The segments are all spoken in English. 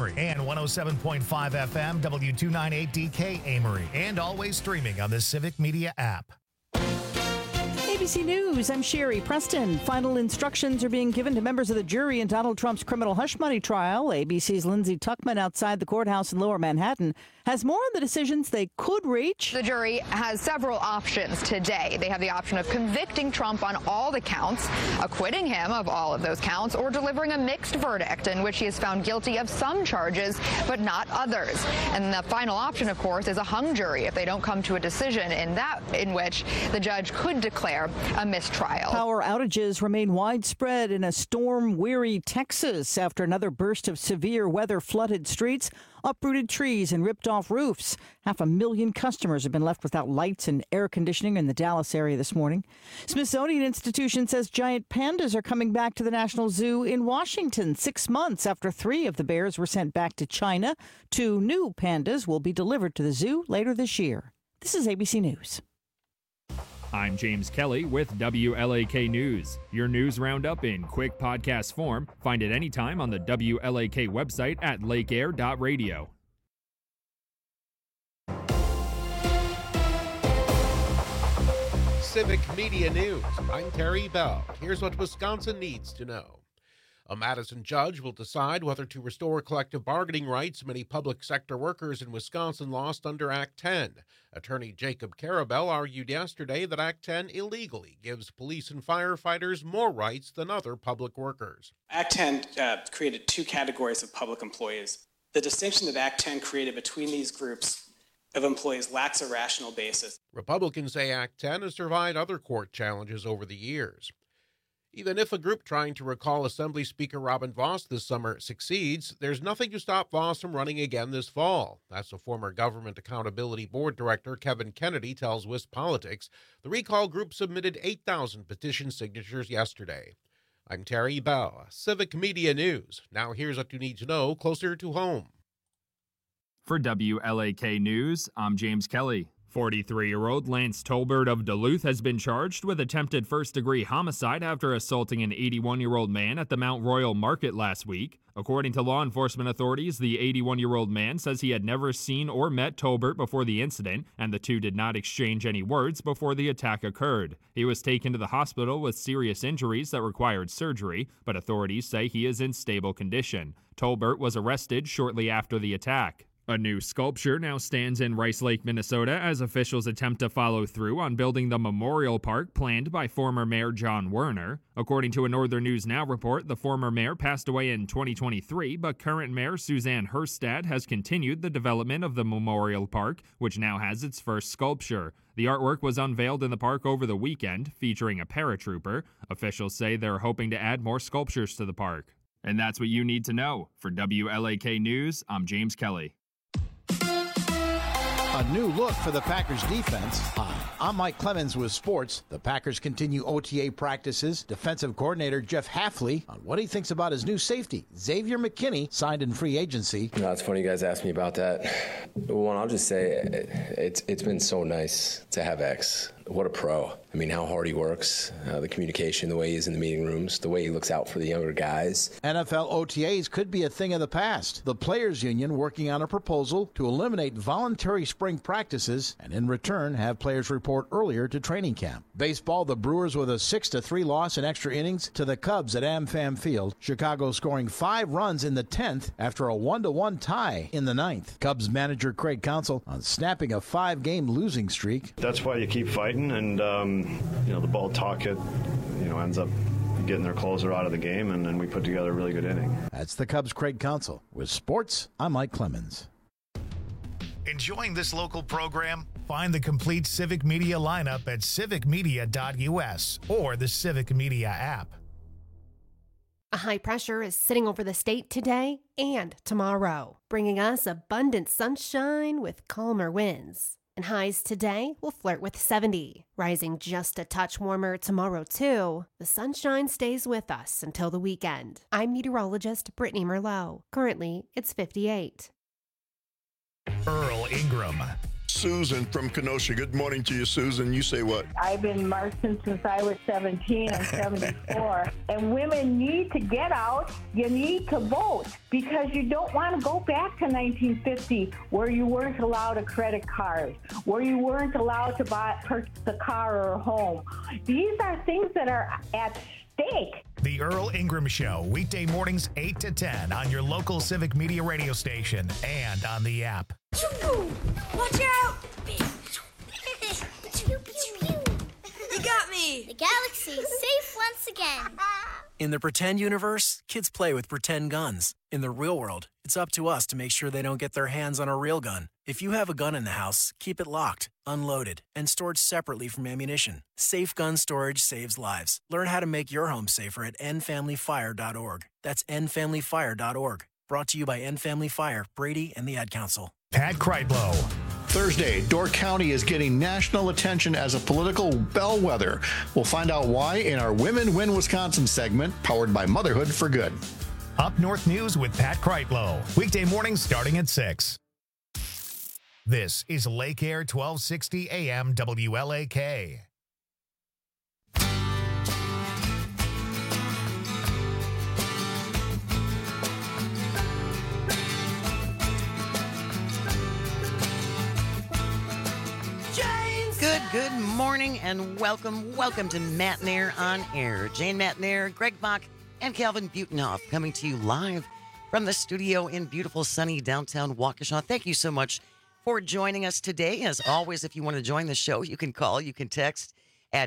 Amory, and 107.5 FM W298DK Amory, and always streaming on the Civic Media app. ABC News, I'm Sherry Preston. Final instructions are being given to members of the jury in Donald Trump's criminal hush money trial. ABC's Lindsay Tuckman outside the courthouse in Lower Manhattan has more on the decisions they could reach. The jury has several options today. They have the option of convicting Trump on all the counts, acquitting him of all of those counts, or delivering a mixed verdict in which he is found guilty of some charges but not others. And the final option, of course, is a hung jury if they don't come to a decision in which the judge could declare a mistrial. Power outages remain widespread in a storm-weary Texas after another burst of severe weather flooded streets, uprooted trees, and ripped off roofs. 500,000 customers have been left without lights and air conditioning in the Dallas area this morning. Smithsonian Institution says giant pandas are coming back to the National Zoo in Washington 6 months after 3 of the bears were sent back to China. 2 new pandas will be delivered to the zoo later this year. This is ABC News. I'm James Kelly with WLAK News. Your news roundup in quick podcast form. Find it anytime on the WLAK website at lakeair.radio. Civic Media News. I'm Terry Bell. Here's what Wisconsin needs to know. A Madison judge will decide whether to restore collective bargaining rights many public sector workers in Wisconsin lost under Act 10. Attorney Jacob Karabell argued yesterday that Act 10 illegally gives police and firefighters more rights than other public workers. Act 10 created 2 categories of public employees. The distinction that Act 10 created between these groups of employees lacks a rational basis. Republicans say Act 10 has survived other court challenges over the years. Even if a group trying to recall Assembly Speaker Robin Vos this summer succeeds, there's nothing to stop Vos from running again this fall. That's what former Government Accountability Board Director Kevin Kennedy tells WisPolitics. The recall group submitted 8,000 petition signatures yesterday. I'm Terry Bell, Civic Media News. Now here's what you need to know closer to home. For WLAK News, I'm James Kelly. 43-year-old Lance Tolbert of Duluth has been charged with attempted first-degree homicide after assaulting an 81-year-old man at the Mount Royal Market last week. According to law enforcement authorities, the 81-year-old man says he had never seen or met Tolbert before the incident, and the two did not exchange any words before the attack occurred. He was taken to the hospital with serious injuries that required surgery, but authorities say he is in stable condition. Tolbert was arrested shortly after the attack. A new sculpture now stands in Rice Lake, Minnesota, as officials attempt to follow through on building the memorial park planned by former Mayor John Werner. According to a Northern News Now report, the former mayor passed away in 2023, but current mayor Suzanne Herstad has continued the development of the memorial park, which now has its first sculpture. The artwork was unveiled in the park over the weekend, featuring a paratrooper. Officials say they're hoping to add more sculptures to the park. And that's what you need to know. For WLAK News, I'm James Kelly. A new look for the Packers defense. Hi, I'm Mike Clemens with sports. The Packers continue OTA practices. Defensive coordinator Jeff Hafley on what he thinks about his new safety, Xavier McKinney, signed in free agency. No, it's funny you guys asked me about that. One, I'll just say it's been so nice to have X. What a pro. I mean, how hard he works, the communication, the way he is in the meeting rooms, the way he looks out for the younger guys. NFL OTAs could be a thing of the past. The Players Union working on a proposal to eliminate voluntary spring practices and in return have players report earlier to training camp. Baseball, the Brewers with a 6-3 loss in extra innings to the Cubs at AmFam Field. Chicago scoring 5 runs in the 10th after a 1-1 tie in the 9th. Cubs manager Craig Counsell on snapping a 5-game losing streak. That's why you keep fighting, and the ball talk ends up getting their closer out of the game, and then we put together a really good inning. That's the Cubs' Craig Counsell. With sports, I'm Mike Clemens. Enjoying this local program? Find the complete Civic Media lineup at civicmedia.us or the Civic Media app. A high pressure is sitting over the state today and tomorrow, bringing us abundant sunshine with calmer winds. And highs today will flirt with 70, rising just a touch warmer tomorrow too. The sunshine stays with us until the weekend. I'm meteorologist Brittany Merlot. Currently, it's 58. Earl Ingram. Susan from Kenosha. Good morning to you, Susan. You say what? I've been marching since I was 17. I'm 74. And women need to get out. You need to vote because you don't want to go back to 1950 where you weren't allowed a credit card, where you weren't allowed to purchase a car or a home. These are things that are at stake. The Earl Ingram Show, weekday mornings 8 to 10 on your local Civic Media radio station and on the app. Watch out! You got me! The galaxy is safe once again. In the pretend universe, kids play with pretend guns. In the real world, it's up to us to make sure they don't get their hands on a real gun. If you have a gun in the house, keep it locked, unloaded, and stored separately from ammunition. Safe gun storage saves lives. Learn how to make your home safer at endfamilyfire.org. That's endfamilyfire.org. Brought to you by End Family Fire, Brady, and the Ad Council. Pat Kreitlow. Thursday, Door County is getting national attention as a political bellwether. We'll find out why in our Women Win Wisconsin segment, powered by Motherhood for Good. Up North News with Pat Kreitlow. Weekday mornings starting at 6. This is Lake Air 1260 AM WLAK. Good morning and welcome to Matt Nair on Air. Jane Matt Nair, Greg Bach, and Calvin Butenhoff coming to you live from the studio in beautiful sunny downtown Waukesha. Thank you so much for joining us today. As always, if you want to join the show, you can call, you can text at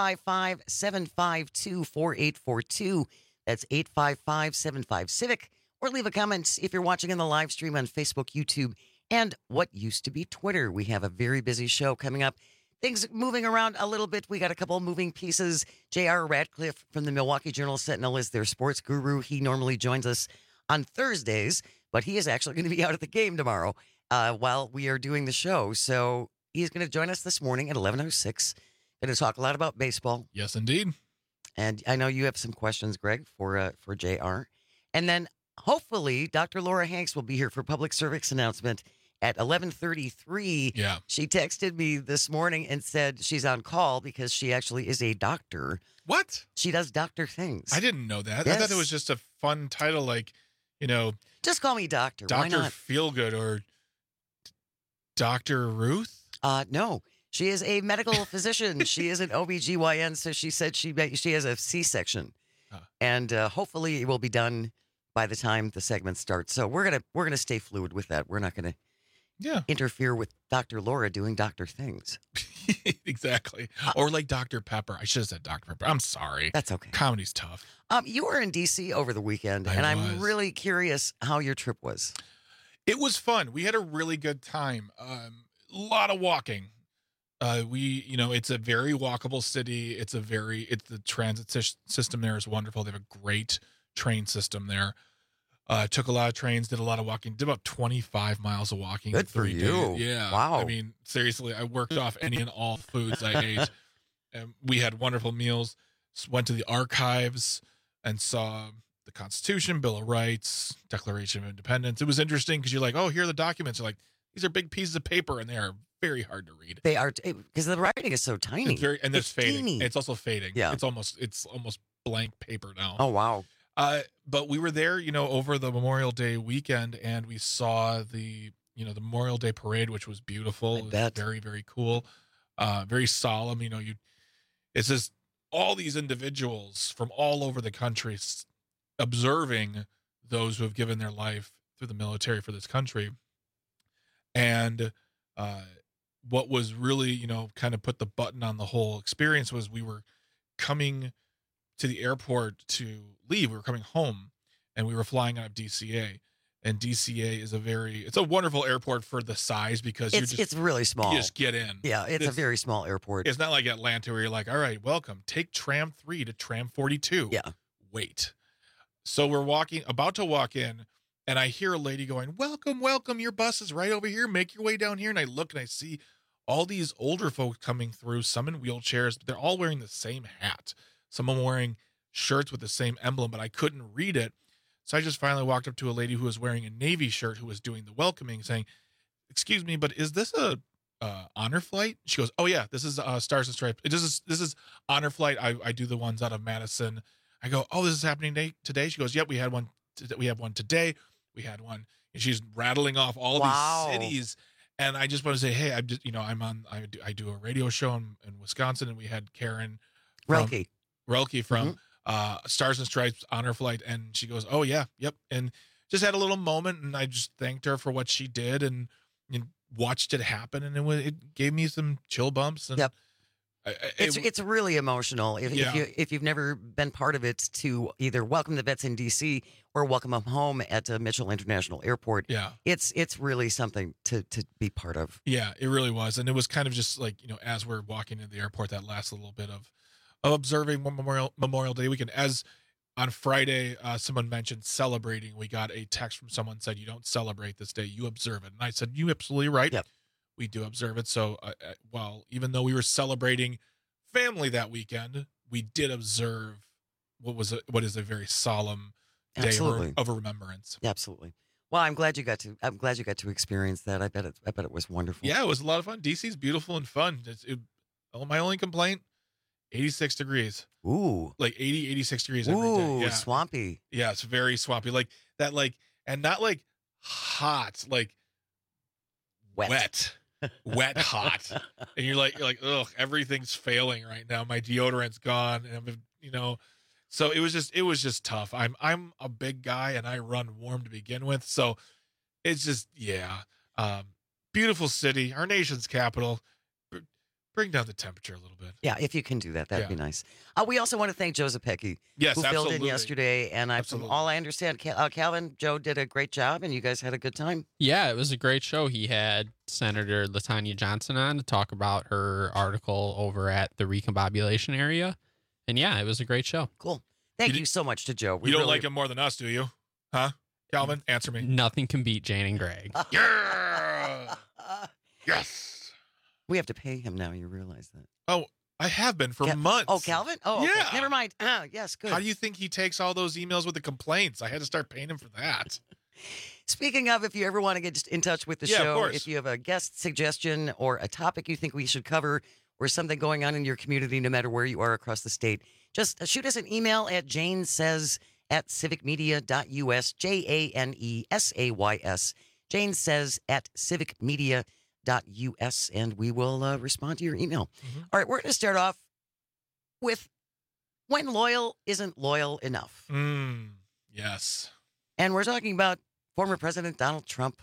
855-752-4842. That's 855-75-CIVIC. Or leave a comment if you're watching in the live stream on Facebook, YouTube, and what used to be Twitter. We have a very busy show coming up. Things moving around a little bit. We got a couple of moving pieces. J.R. Radcliffe from the Milwaukee Journal-Sentinel is their sports guru. He normally joins us on Thursdays, but he is actually going to be out at the game tomorrow while we are doing the show. So he's going to join us this morning at 11:06. Going to talk a lot about baseball. Yes, indeed. And I know you have some questions, Greg, for J.R. And then hopefully Dr. Laura Hanks will be here for public service announcement at 11:33. Yeah. She texted me this morning and said she's on call because she actually is a doctor. What? She does doctor things. I didn't know that. Yes. I thought it was just a fun title, like, just call me doctor. Why Dr. not? Feelgood or Dr. Ruth? No. She is a medical physician. She is an OBGYN, so she said she has a C-section. And hopefully it will be done by the time the segment starts. So we're gonna stay fluid with that. We're not gonna interfere with Dr. Laura doing doctor things. Exactly. Or like Dr. Pepper. I should have said Dr. Pepper. I'm sorry. That's okay. Comedy's tough. You were in D.C. over the weekend, and I'm really curious how your trip was. It was fun. We had a really good time. A lot of walking. It's a very walkable city. The transit system there is wonderful. They have a great train system there. Took a lot of trains, did a lot of walking, did about 25 miles of walking. Good for you. Yeah. Wow. I mean, seriously, I worked off any and all foods I ate. And we had wonderful meals. Went to the archives and saw the Constitution, Bill of Rights, Declaration of Independence. It was interesting because you're like, oh, here are the documents. You're like, these are big pieces of paper and they are very hard to read. They are, because the writing is so tiny. It's fading. teeny. It's also fading. Yeah. It's almost blank paper now. Oh, wow. But we were there, over the Memorial Day weekend, and we saw the Memorial Day parade, which was beautiful. It was very, very cool. Very solemn. It's just all these individuals from all over the country observing those who have given their life through the military for this country. And what was really, kind of put the button on the whole experience was we were coming to the airport to leave. We were coming home, and we were flying out of DCA. And DCA is it's a wonderful airport for the size because it's really small. You just get in. Yeah, it's a very small airport. It's not like Atlanta where you're like, all right, welcome. Take tram 3 to tram 42. Yeah. Wait. So we're about to walk in, and I hear a lady going, welcome, welcome. Your bus is right over here. Make your way down here. And I look and I see all these older folks coming through, some in wheelchairs, but they're all wearing the same hat. Some of them wearing shirts with the same emblem, but I couldn't read it. So I just finally walked up to a lady who was wearing a Navy shirt who was doing the welcoming, saying, excuse me, but is this a Honor Flight? She goes, oh yeah, this is Stars and Stripes. This is Honor Flight. I do the ones out of Madison. I go, oh, this is happening today. She goes, yep, we had one. We have one today. We had one. And she's rattling off all these cities. And I just want to say, hey, I'm just, I do a radio show in Wisconsin, and we had Karen Relke from Stars and Stripes Honor Flight, and she goes, oh yeah, yep, and just had a little moment, and I just thanked her for what she did, and watched it happen, and it gave me some chill bumps. And yep. It's really emotional. If you've never been part of it, to either welcome the vets in D.C. or welcome them home at Mitchell International Airport. Yeah, it's really something to be part of. Yeah, it really was, and it was kind of just like, as we're walking into the airport, that last little bit of observing Memorial Day weekend. As on Friday, someone mentioned celebrating. We got a text from someone said, "You don't celebrate this day, you observe it." And I said, "You absolutely right. Yep. We do observe it." So, even though we were celebrating family that weekend, we did observe what is a very solemn day of remembrance. Absolutely. Well, I'm glad you got to experience that. I bet it was wonderful. Yeah, it was a lot of fun. DC's beautiful and fun. My only complaint, 86 degrees. Ooh. Like 80, 86 degrees every day. Yeah. Swampy. Yeah, it's very swampy. Like that, and not like hot, like wet hot. And you're like, ugh, everything's failing right now. My deodorant's gone, and so it was just tough. I'm a big guy, and I run warm to begin with, so it's just beautiful city, our nation's capital. Bring down the temperature a little bit. Yeah, if you can do that, that'd be nice. We also want to thank Joe Zepecki, who filled in yesterday. And from all I understand, Calvin, Joe did a great job, and you guys had a good time. Yeah, it was a great show. He had Senator LaTanya Johnson on to talk about her article over at the recombobulation area. And yeah, it was a great show. Cool. Thank you so much to Joe. You don't like him more than us, do you? Huh? Calvin, answer me. Nothing can beat Jane and Greg. Yeah! Yes! We have to pay him now. You realize that? Oh, I have been for months. Oh, Calvin? Oh, okay. Yeah. Never mind. Yes, good. How do you think he takes all those emails with the complaints? I had to start paying him for that. Speaking of, if you ever want to get in touch with the show, if you have a guest suggestion or a topic you think we should cover or something going on in your community, no matter where you are across the state, just shoot us an email at janesays@civicmedia.us, JANESAYS, janesays@civicmedia.us, and we will respond to your email. All right, we're going to start off with when loyal isn't loyal enough. Yes. And we're talking about former President Donald Trump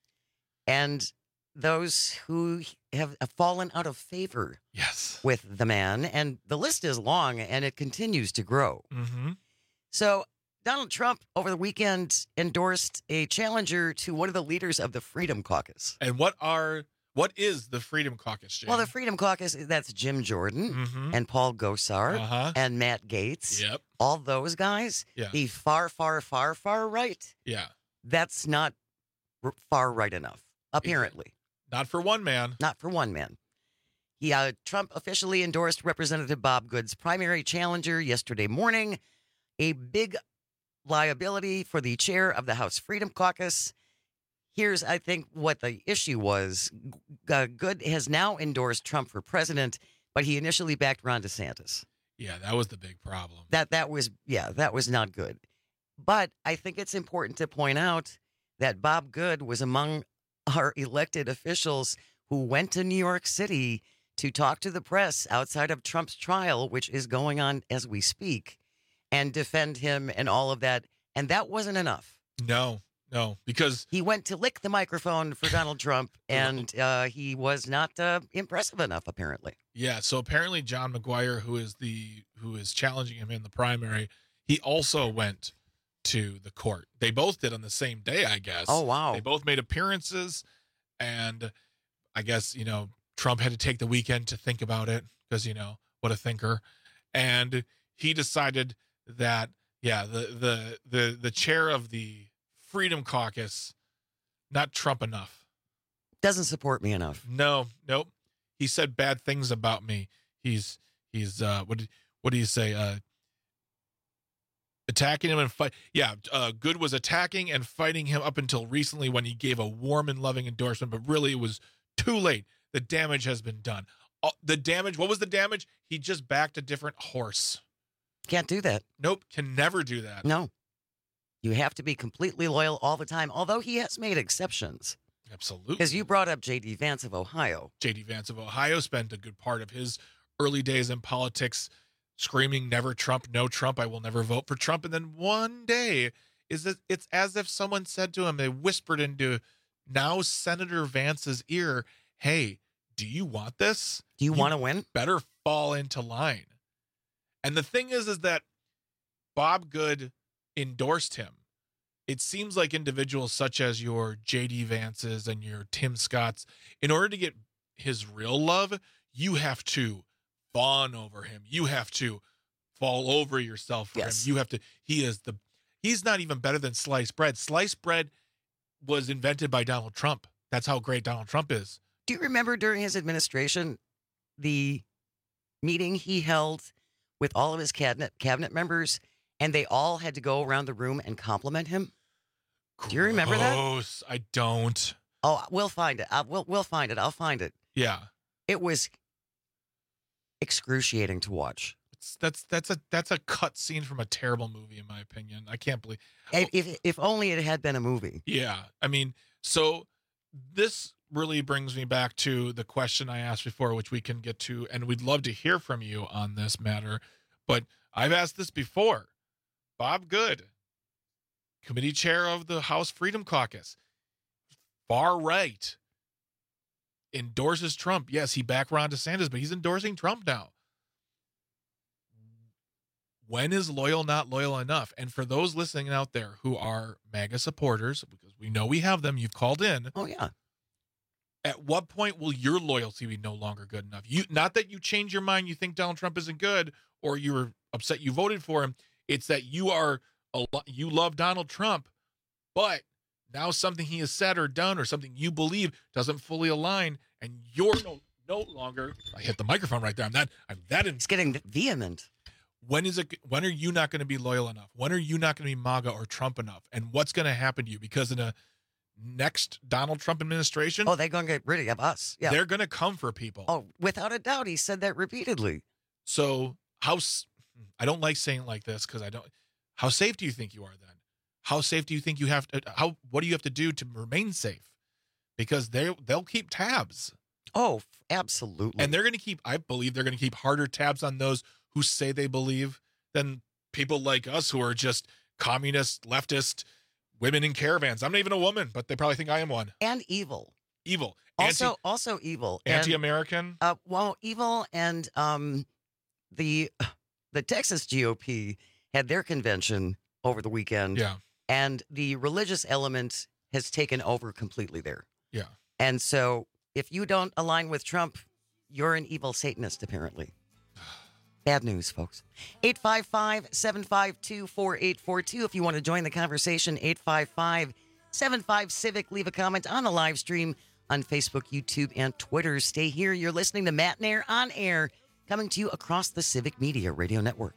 and those who have fallen out of favor with the man. And the list is long, and it continues to grow. So Donald Trump over the weekend endorsed a challenger to one of the leaders of the Freedom Caucus. And what is the Freedom Caucus, Jim? Well, the Freedom Caucus, that's Jim Jordan and Paul Gosar and Matt Gaetz. Yep. All those guys. Yeah. The far, far, far, far right. Yeah. That's not far right enough, apparently. Not for one man. Not for one man. Trump officially endorsed Representative Bob Good's primary challenger yesterday morning, a big liability for the chair of the House Freedom Caucus. Here's, I think, what the issue was. Good has now endorsed Trump for president, but he initially backed Ron DeSantis. Yeah, that was the big problem. That was not good. But I think it's important to point out that Bob Good was among our elected officials who went to New York City to talk to the press outside of Trump's trial, which is going on as we speak, and defend him and all of that. And that wasn't enough. No, because he went to lick the microphone for Donald Trump, and he was not impressive enough, apparently. Yeah. So apparently John McGuire, who is challenging him in the primary, he also went to the court. They both did on the same day, I guess. Oh, wow. They both made appearances, and I guess, Trump had to take the weekend to think about it because, what a thinker. And he decided that, the chair of the Freedom Caucus, not Trump enough. Doesn't support me enough. Nope. He said bad things about me. He's what do you say? Attacking him and fight. Yeah, Good was attacking and fighting him up until recently when he gave a warm and loving endorsement, but really it was too late. the damage has been done. The damage, what was the damage? He just backed a different horse. Can't do that. Nope, can never do that. No. You have to be completely loyal all the time, although he has made exceptions. Absolutely. Because you brought up J.D. Vance of Ohio. J.D. Vance of Ohio spent a good part of his early days in politics screaming, never Trump, no Trump, I will never vote for Trump. And then one day, it's as if someone said to him, they whispered into now Senator Vance's ear, hey, do you want this? Do you want to win? Better fall into line. And the thing is that Bob Good endorsed him. It seems like individuals such as your J.D. Vances and your Tim Scotts, in order to get his real love, you have to fawn over him. You have to fall over yourself for him. You have to, he's not even better than sliced bread. Sliced bread was invented by Donald Trump. That's how great Donald Trump is. Do you remember during his administration, the meeting he held with all of his cabinet members, and they all had to go around the room and compliment him? Do you remember that? Gross. I don't. Oh, we'll find it. We'll find it. I'll find it. Yeah. It was excruciating to watch. That's a cut scene from a terrible movie, in my opinion. I can't believe. If only it had been a movie. Yeah. I mean, so this really brings me back to the question I asked before, which we can get to, and we'd love to hear from you on this matter. But I've asked this before. Bob Good, committee chair of the House Freedom Caucus, far right, endorses Trump. Yes, he backed Ron DeSantis, but he's endorsing Trump now. When is loyal not loyal enough? And for those listening out there who are MAGA supporters, because we know we have them, you've called in. Oh, yeah. At what point will your loyalty be no longer good enough? Not that you change your mind, you think Donald Trump isn't good, or you were upset you voted for him. It's that you love Donald Trump, but now something he has said or done or something you believe doesn't fully align, and you're no longer. I hit the microphone right there. I'm that. It's getting vehement. When are you not going to be loyal enough? When are you not going to be MAGA or Trump enough? And what's going to happen to you? Because in a next Donald Trump administration, they're going to get rid of us. Yeah, they're going to come for people. Oh, without a doubt, he said that repeatedly. So I don't like saying it like this because I don't. How safe do you think you are then? How safe do you think you have to? What do you have to do to remain safe? Because they'll keep tabs. Oh, absolutely. And they're going to keep. I believe they're going to keep harder tabs on those who say they believe than people like us who are just communist, leftist, women in caravans. I'm not even a woman, but they probably think I am one. And evil. Evil. Also evil. Anti-American. Evil, and the Texas GOP had their convention over the weekend. Yeah. And the religious element has taken over completely there. Yeah. And so if you don't align with Trump, you're an evil Satanist, apparently. Bad news, folks. 855-752-4842. If you want to join the conversation, 855-75-CIVIC. Leave a comment on the live stream on Facebook, YouTube, and Twitter. Stay here. You're listening to Matt Nair on air, coming to you across the Civic Media Radio Network.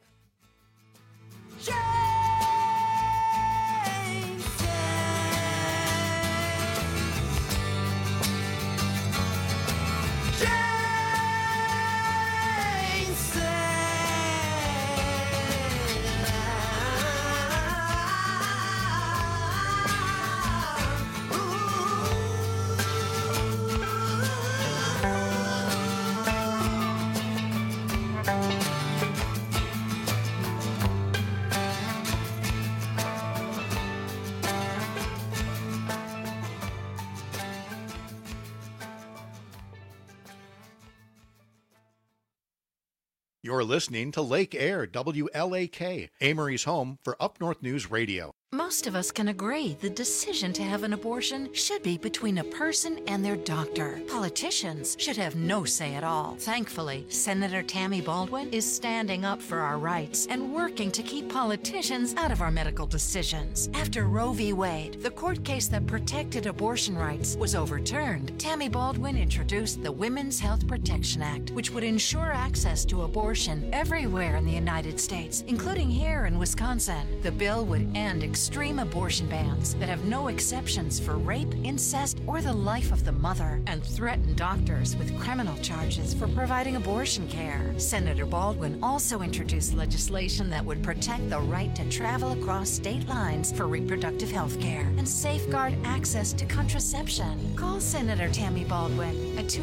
You're listening to Lake Air, WLAK, Amory's home for Up North News Radio. Most of us can agree the decision to have an abortion should be between a person and their doctor. Politicians should have no say at all. Thankfully, Senator Tammy Baldwin is standing up for our rights and working to keep politicians out of our medical decisions. After Roe v. Wade, the court case that protected abortion rights, was overturned, Tammy Baldwin introduced the Women's Health Protection Act, which would ensure access to abortion everywhere in the United States, including here in Wisconsin. The bill would end extreme abortion bans that have no exceptions for rape, incest, or the life of the mother, and threaten doctors with criminal charges for providing abortion care. Senator Baldwin also introduced legislation that would protect the right to travel across state lines for reproductive health care and safeguard access to contraception. Call Senator Tammy Baldwin at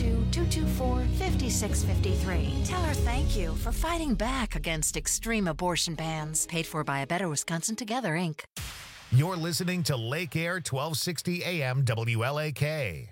202-224-5653. Tell her thank you for fighting back against extreme abortion bans. Paid for by A Better Wisconsin Together, Inc. You're listening to Lake Air 1260 AM WLAK.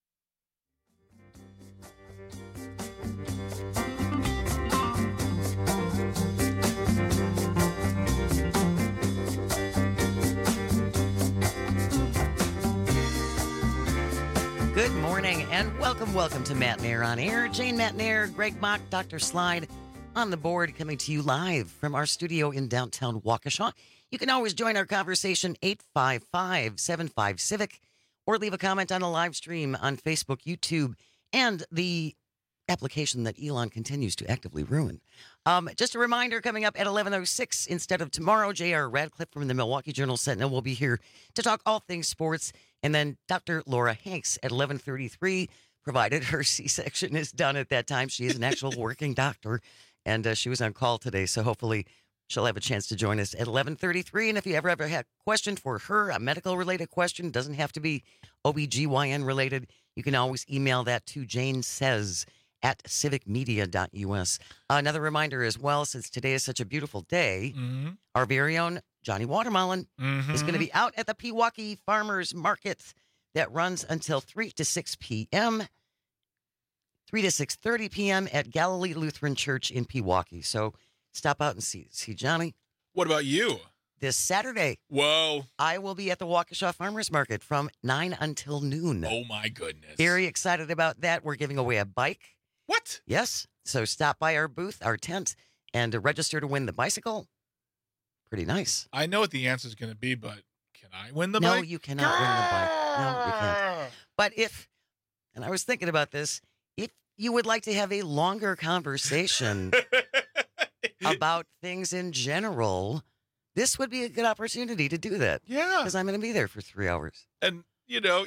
Good morning and welcome to Matt Nair on Air. Jane Matt Nair, Greg Mock, Dr. Slide on the board, coming to you live from our studio in downtown Waukesha. You can always join our conversation 855-75-CIVIC or leave a comment on the live stream on Facebook, YouTube, and the application that Elon continues to actively ruin. Just a reminder, coming up at 11:06 instead of tomorrow, J.R. Radcliffe from the Milwaukee Journal-Sentinel will be here to talk all things sports. And then Dr. Laura Hanks at 11:33, provided her C-section is done at that time. She is an actual working doctor, and she was on call today, so hopefully she'll have a chance to join us at 11:33. And if you ever have a question for her, a medical-related question, doesn't have to be OBGYN-related, you can always email that to janesays@civicmedia.us. Another reminder as well, since today is such a beautiful day, our very own Johnny Watermelon is going to be out at the Pewaukee Farmers Market that runs until 3 to 6 p.m., 3 to 6:30 p.m. at Galilee Lutheran Church in Pewaukee. So stop out and see Johnny. What about you? This Saturday. Whoa. I will be at the Waukesha Farmers Market from 9 until noon. Oh, my goodness. Very excited about that. We're giving away a bike. What? Yes. So stop by our booth, our tent, and register to win the bicycle. Pretty nice. I know what the answer is going to be, but can I win the bike? bike? No, you cannot win the bike. No, you can't. But and I was thinking about this, if you would like to have a longer conversation about things in general, this would be a good opportunity to do that. Yeah. Because I'm going to be there for 3 hours. And, you'll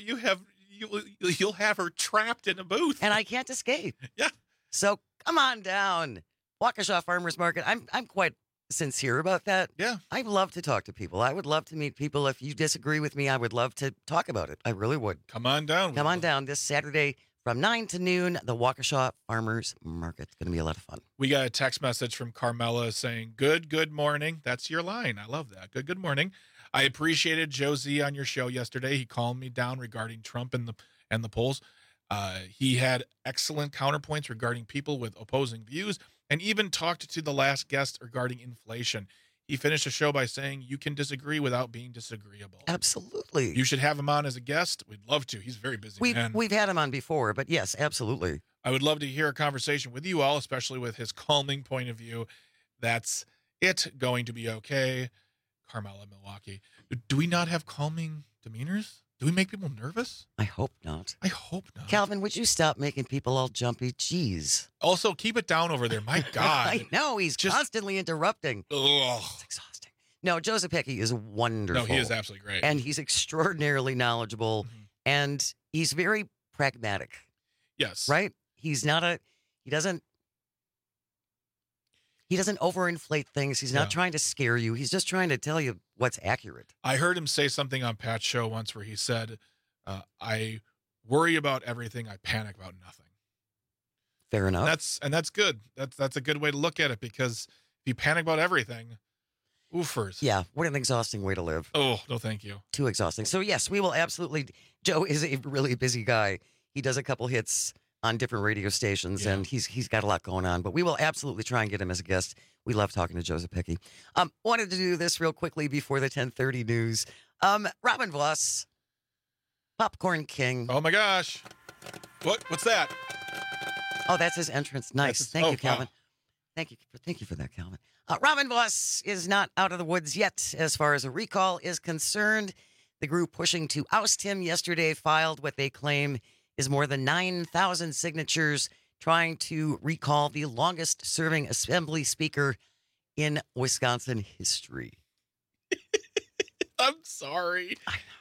have her trapped in a booth. And I can't escape. Yeah. So come on down. Waukesha Farmers Market. I'm quite sincere about that. Yeah. I love to talk to people. I would love to meet people. If you disagree with me, I would love to talk about it. I really would. Come on down. Come on down this Saturday from 9 to noon, the Waukesha Farmers Market. It's going to be a lot of fun. We got a text message from Carmela saying, good morning. That's your line. I love that. Good morning. I appreciated Joe Z on your show yesterday. He calmed me down regarding Trump and the polls. He had excellent counterpoints regarding people with opposing views, and even talked to the last guest regarding inflation. He finished the show by saying, you can disagree without being disagreeable. Absolutely. You should have him on as a guest. We'd love to. He's a very busy man. We've had him on before, but yes, absolutely. I would love to hear a conversation with you all, especially with his calming point of view. That's it. Going to be okay. Carmela, Milwaukee. Do we not have calming demeanors? Do we make people nervous? I hope not. I hope not. Calvin, would you stop making people all jumpy? Jeez. Also, keep it down over there. My God. I know. He's constantly interrupting. Ugh. It's exhausting. No, Joe Zepecki is wonderful. No, he is absolutely great. And he's extraordinarily knowledgeable. And he's very pragmatic. Yes. Right? He doesn't overinflate things. He's not trying to scare you. He's just trying to tell you what's accurate. I heard him say something on Pat's show once where he said, I worry about everything. I panic about nothing. Fair enough. That's good. That's a good way to look at it, because if you panic about everything, oofers. Yeah. What an exhausting way to live. Oh, no, thank you. Too exhausting. So yes, we will absolutely. Joe is a really busy guy. He does a couple hits on different radio stations, and he's got a lot going on, but we will absolutely try and get him as a guest. We love talking to Joe Zepecki. Wanted to do this real quickly before the 10:30 news. Robin Voss, Popcorn King. Oh my gosh. What's that? Oh, that's his entrance. Nice. Thank you, Calvin. Wow. Thank you for that, Calvin. Robin Voss is not out of the woods yet as far as a recall is concerned. The group pushing to oust him yesterday filed what they claim is more than 9,000 signatures trying to recall the longest-serving assembly speaker in Wisconsin history. I'm sorry.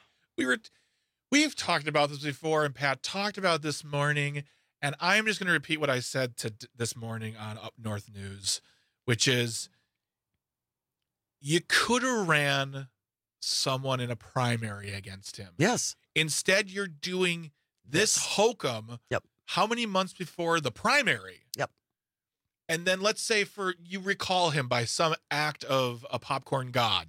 We've talked about this before, and Pat talked about this morning, and I'm just going to repeat what I said this morning on Up North News, which is you could have ran someone in a primary against him. Yes. Instead, you're doing this hokum. Yep. How many months before the primary? Yep. And then let's say you recall him by some act of a popcorn god.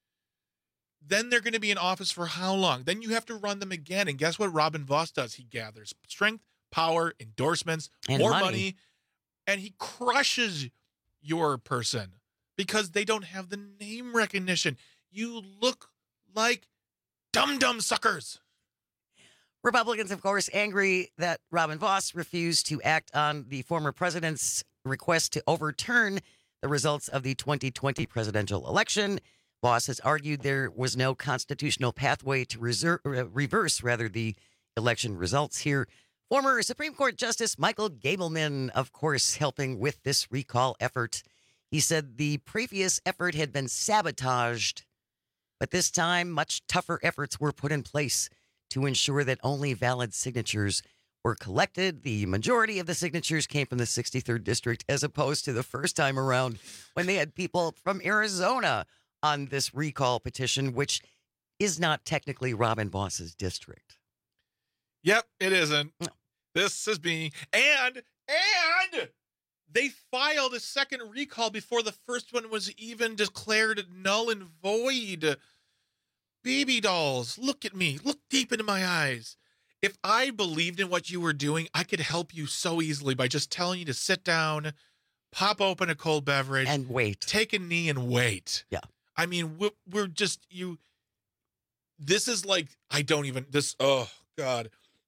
Then they're going to be in office for how long? Then you have to run them again. And guess what Robin Vos does? He gathers strength, power, endorsements, and more money, and he crushes your person because they don't have the name recognition. You look like dum-dum suckers. Republicans, of course, angry that Robin Vos refused to act on the former president's request to overturn the results of the 2020 presidential election. Vos has argued there was no constitutional pathway to reverse the election results here. Former Supreme Court Justice Michael Gableman, of course, helping with this recall effort. He said the previous effort had been sabotaged, but this time much tougher efforts were put in place to ensure that only valid signatures were collected. The majority of the signatures came from the 63rd District, as opposed to the first time around when they had people from Arizona on this recall petition, which is not technically Robin Vos's district. Yep, it isn't. No. This is being... And they filed a second recall before the first one was even declared null and void. Baby dolls, look at me. Look deep into my eyes. If I believed in what you were doing, I could help you so easily by just telling you to sit down, pop open a cold beverage, and wait. Take a knee and wait. Yeah. I mean, we're just, this is like, oh, God.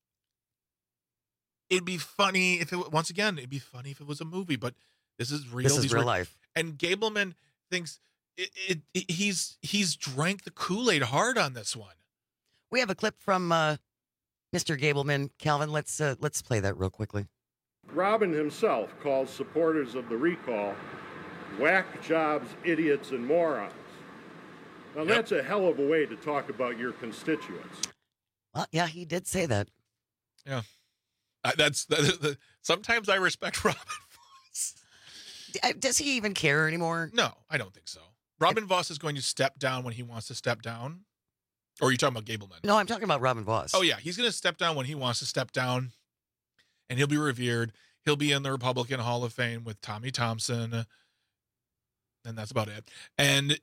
It'd be funny if it'd be funny if it was a movie, but this is real. This is real life. And Gableman thinks he's drank the Kool-Aid hard on this one. We have a clip from Mr. Gableman. Calvin, let's play that real quickly. Robin himself calls supporters of the recall whack jobs, idiots, and morons. Now, That's a hell of a way to talk about your constituents. Well, yeah, he did say that. Yeah. Sometimes I respect Robin Vos. Does he even care anymore? No, I don't think so. Robin Vos is going to step down when he wants to step down. Or are you talking about Gableman? No, I'm talking about Robin Vos. Oh, yeah. He's going to step down when he wants to step down, and he'll be revered. He'll be in the Republican Hall of Fame with Tommy Thompson, and that's about it. And,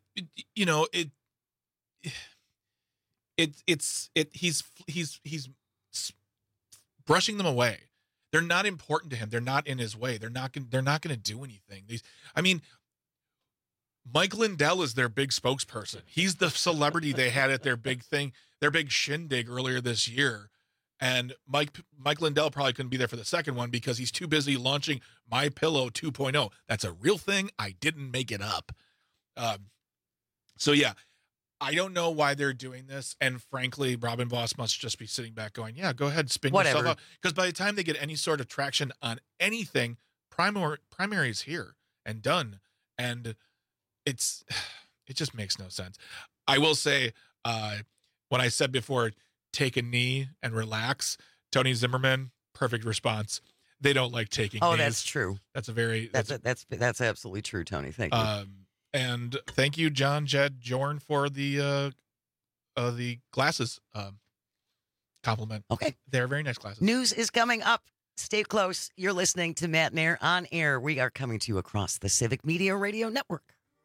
he's brushing them away. They're not important to him. They're not in his way. They're not going to do anything. Mike Lindell is their big spokesperson. He's the celebrity they had at their big thing, their big shindig earlier this year. And Mike Lindell probably couldn't be there for the second one because he's too busy launching My Pillow 2.0. That's a real thing. I didn't make it up. So yeah, I don't know why they're doing this. And frankly, Robin Vos must just be sitting back going, yeah, go ahead, spin yourself out. Because by the time they get any sort of traction on anything, primary is here and done. And it just makes no sense. I will say, when I said before, take a knee and relax, Tony Zimmerman, perfect response. They don't like taking knees. That's true. That's absolutely true, Tony. Thank you. And thank you, John Jed Jorn, for the glasses compliment. Okay. They're very nice glasses. News is coming up. Stay close. You're listening to Matt Nair on air. We are coming to you across the Civic Media Radio Network.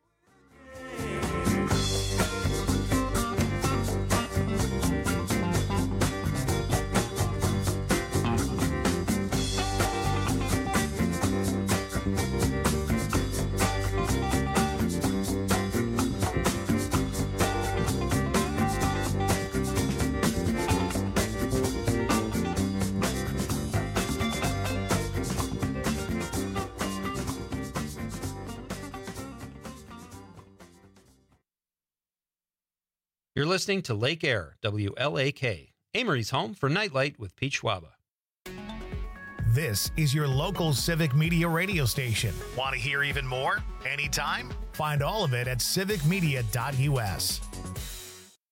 You're listening to Lake Air, WLAK, Amory's home for Nightlight with Pete Schwaba. This is your local Civic Media radio station. Want to hear even more? Anytime? Find all of it at civicmedia.us.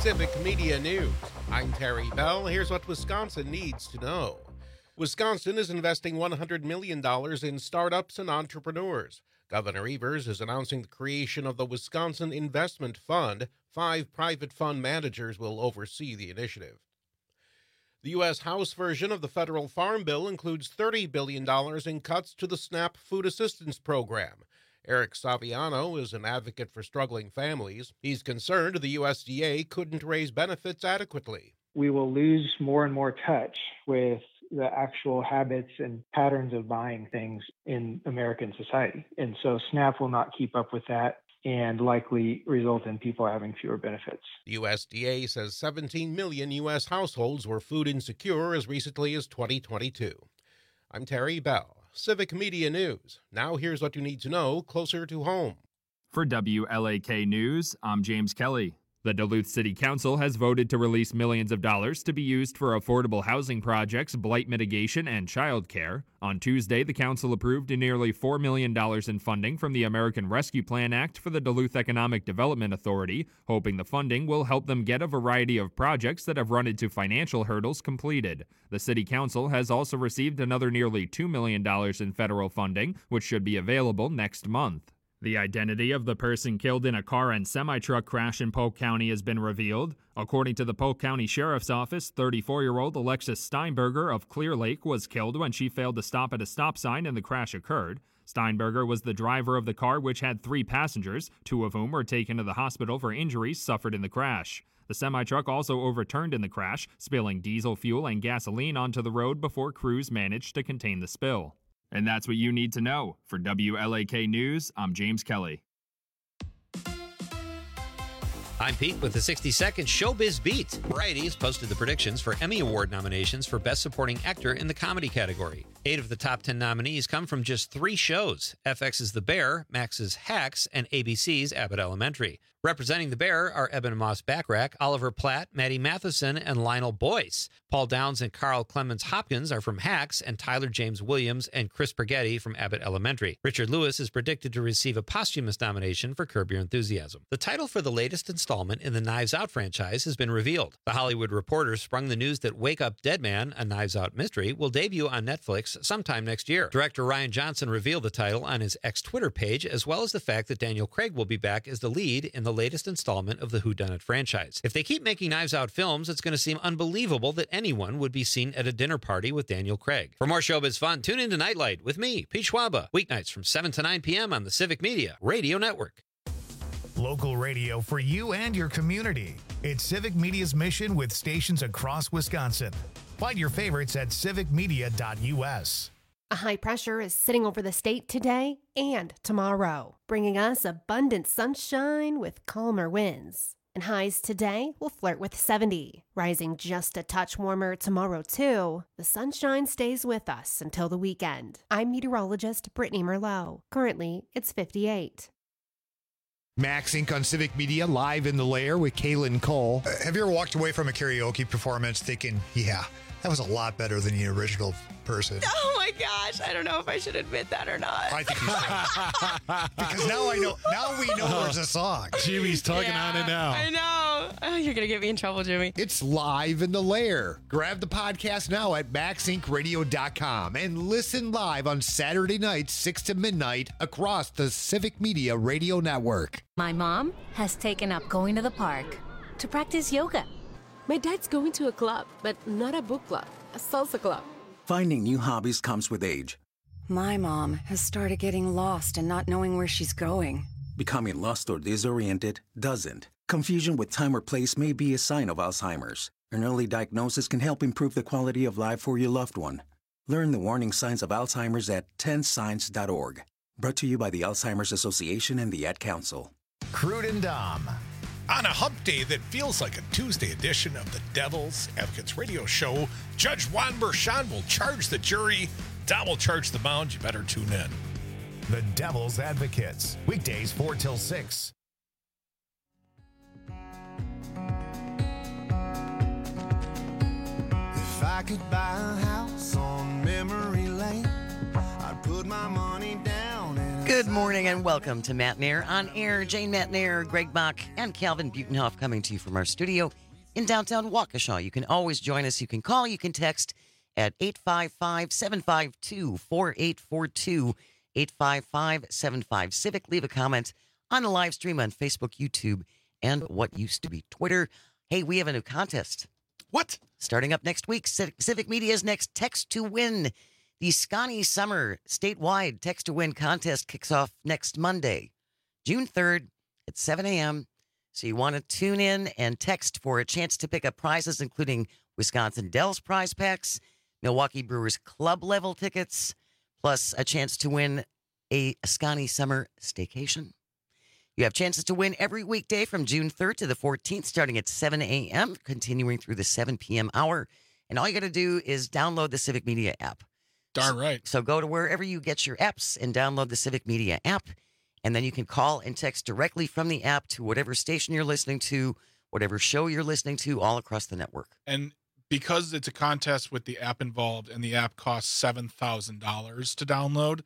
Civic Media News. I'm Terry Bell. Here's what Wisconsin needs to know. Wisconsin is investing $100 million in startups and entrepreneurs. Governor Evers is announcing the creation of the Wisconsin Investment Fund. 5 private fund managers will oversee the initiative. The U.S. House version of the federal farm bill includes $30 billion in cuts to the SNAP food assistance program. Eric Saviano is an advocate for struggling families. He's concerned the USDA couldn't raise benefits adequately. We will lose more and more touch with the actual habits and patterns of buying things in American society. And so SNAP will not keep up with that and likely result in people having fewer benefits. The USDA says 17 million U.S. households were food insecure as recently as 2022. I'm Terry Bell, Civic Media News. Now here's what you need to know closer to home. For WLAK News, I'm James Kelly. The Duluth City Council has voted to release millions of dollars to be used for affordable housing projects, blight mitigation, and child care. On Tuesday, the council approved nearly $4 million in funding from the American Rescue Plan Act for the Duluth Economic Development Authority, hoping the funding will help them get a variety of projects that have run into financial hurdles completed. The City Council has also received another nearly $2 million in federal funding, which should be available next month. The identity of the person killed in a car and semi-truck crash in Polk County has been revealed. According to the Polk County Sheriff's Office, 34-year-old Alexis Steinberger of Clear Lake was killed when she failed to stop at a stop sign and the crash occurred. Steinberger was the driver of the car, which had 3 passengers, 2 of whom were taken to the hospital for injuries suffered in the crash. The semi-truck also overturned in the crash, spilling diesel fuel and gasoline onto the road before crews managed to contain the spill. And that's what you need to know. For WLAK News, I'm James Kelly. I'm Pete with the 60-second Showbiz Beat. Variety has posted the predictions for Emmy Award nominations for Best Supporting Actor in the comedy category. 8 of the top 10 nominees come from just 3 shows: FX's The Bear, Max's Hacks, and ABC's Abbott Elementary. Representing The Bear are Eben Moss-Backrack, Oliver Platt, Maddie Matheson, and Lionel Boyce. Paul Downs and Carl Clemens Hopkins are from Hacks, and Tyler James Williams and Chris Spaghetti from Abbott Elementary. Richard Lewis is predicted to receive a posthumous nomination for Curb Your Enthusiasm. The title for the latest installment in the Knives Out franchise has been revealed. The Hollywood Reporter sprung the news that Wake Up Dead Man, a Knives Out mystery, will debut on Netflix sometime next year. Director Ryan Johnson revealed the title on his ex-Twitter page, as well as the fact that Daniel Craig will be back as the lead in the latest installment of the Whodunit franchise. If they keep making Knives Out films, it's going to seem unbelievable that anyone would be seen at a dinner party with Daniel Craig. For more showbiz fun, tune into Nightlight with me, Pete Schwaba, weeknights from 7 to 9 p.m. on the Civic Media Radio Network. Local radio for you and your community. It's Civic Media's mission with stations across Wisconsin. Find your favorites at civicmedia.us. A high pressure is sitting over the state today and tomorrow, bringing us abundant sunshine with calmer winds. And highs today will flirt with 70, rising just a touch warmer tomorrow too. The sunshine stays with us until the weekend. I'm meteorologist Brittany Merlot. Currently, it's 58. Max Inc. on Civic Media, live in the lair with Kaylin Cole. Have you ever walked away from a karaoke performance thinking, yeah, that was a lot better than the original person? Oh my gosh, I don't know if I should admit that or not. I think you should. Because now we know there's a song. Jimmy's tugging on it now. I know. Oh, you're going to get me in trouble, Jimmy. It's live in the lair. Grab the podcast now at maxincradio.com and listen live on Saturday nights, 6 to midnight across the Civic Media Radio Network. My mom has taken up going to the park to practice yoga. My dad's going to a club, but not a book club, a salsa club. Finding new hobbies comes with age. My mom has started getting lost and not knowing where she's going. Becoming lost or disoriented doesn't. Confusion with time or place may be a sign of Alzheimer's. An early diagnosis can help improve the quality of life for your loved one. Learn the warning signs of Alzheimer's at 10signs.org. Brought to you by the Alzheimer's Association and the Ad Council. Crude and Dom. On a hump day that feels like a Tuesday edition of the Devil's Advocates radio show, Judge Juan Bershon will charge the jury. Dom will charge the mound. You better tune in. The Devil's Advocates, weekdays 4 till 6. If I could buy a house on memory lane, I'd put my money down and Good morning and welcome to Matt Nair on Air. Jane Matt Nair, Greg Bach, and Calvin Butenhoff coming to you from our studio in downtown Waukesha. You can always join us. You can call, you can text at 855-752-4842, 855-75-CIVIC. Leave a comment on the live stream on Facebook, YouTube, and what used to be Twitter. Hey, we have a new contest. What? Starting up next week, Civic Media's next Text to Win. The Scotty Summer statewide Text to Win contest kicks off next Monday, June 3rd at 7 a.m. So you want to tune in and text for a chance to pick up prizes, including Wisconsin Dells prize packs, Milwaukee Brewers club level tickets, plus a chance to win a Scotty Summer staycation. You have chances to win every weekday from June 3rd to the 14th, starting at 7 a.m., continuing through the 7 p.m. hour. And all you got to do is download the Civic Media app. Darn right. So go to wherever you get your apps and download the Civic Media app. And then you can call and text directly from the app to whatever station you're listening to, whatever show you're listening to, all across the network. And because it's a contest with the app involved and the app costs $7,000 to download,